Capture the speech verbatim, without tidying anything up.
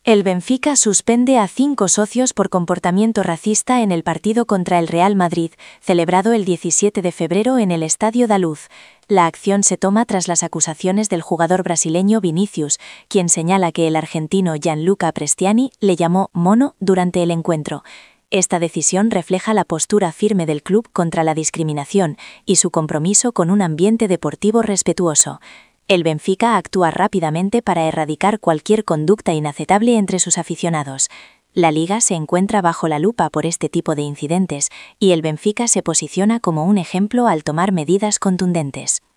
El Benfica suspende a cinco socios por comportamiento racista en el partido contra el Real Madrid, celebrado el diecisiete de febrero en el Estadio da Luz. La acción se toma tras las acusaciones del jugador brasileño Vinícius, quien señala que el argentino Gianluca Prestiani le llamó «mono» durante el encuentro. Esta decisión refleja la postura firme del club contra la discriminación y su compromiso con un ambiente deportivo respetuoso. El Benfica actúa rápidamente para erradicar cualquier conducta inaceptable entre sus aficionados. La liga se encuentra bajo la lupa por este tipo de incidentes y el Benfica se posiciona como un ejemplo al tomar medidas contundentes.